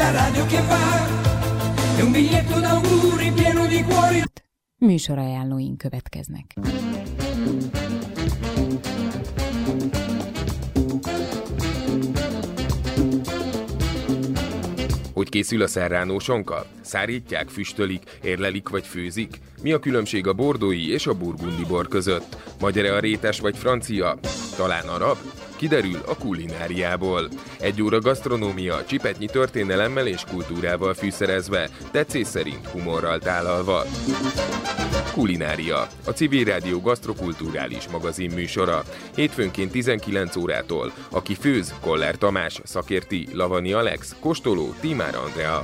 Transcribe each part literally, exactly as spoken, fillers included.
la radio che va, è un biglietto d'auguri pieno di cuori. Műsorajánlóink következnek. Hogy készül a serrano sonka? Szárítják, füstölik, érlelik vagy főzik? Mi a különbség a bordói és a burgundi bor között? Magyar-e a rétes vagy francia? Talán arab? Kiderül a kulináriából. Egy óra gasztronómia, csipetnyi történelemmel és kultúrával fűszerezve, tetszés szerint humorral tálalva. Kulinária, a Civil Rádió gasztrokulturális magazin műsora. Hétfőnként tizenkilenc órától. Aki főz, Koller Tamás, szakérti, Lavani Alex, kóstoló, Tímár Andrea.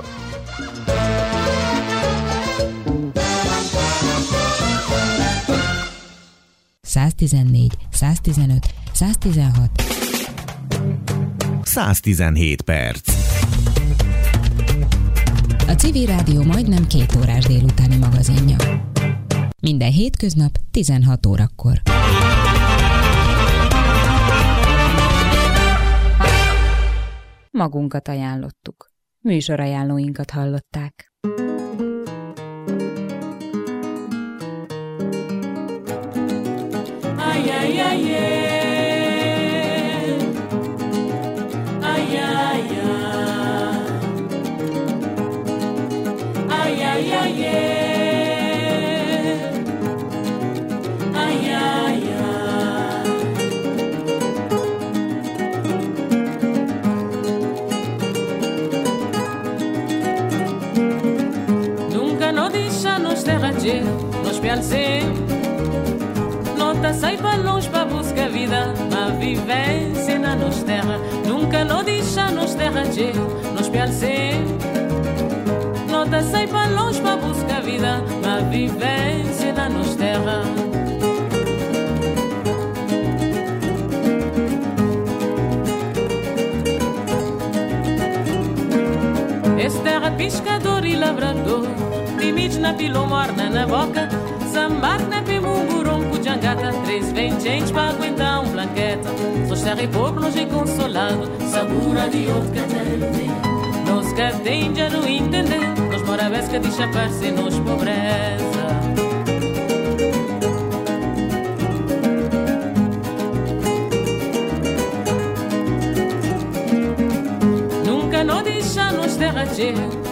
száztizennégy, száztizenöt, száztizenhat. száztizenhét perc. A Civil Rádió majdnem két órás délutáni magazinja. Minden hétköznap tizenhat órakor. Magunkat ajánlottuk. Műsorajánlóinkat hallották. Ay, ay, ay, ay, ay, ay, ay, ay, ay, ay, ay, nunca nos deixa-nos derranger, nos pialcer. Nota sai para longe para buscar vida, a vivência na nos terra. Nunca nos deixa nos terra de nos pialcer. Nota sai para longe para buscar vida, a vivência na nos terra. Esse terra pescador e lavrador, tímidos na pilomorna na boca, sambar na pimungurum pujangata, três vem gente para aguentar um blanqueta. Só terra e povo longe e consolado, sabura de outro que tem. Nos que tem já não entender, nós mora vez que deixa aparecer nos pobreza. Nunca nos deixa nos terra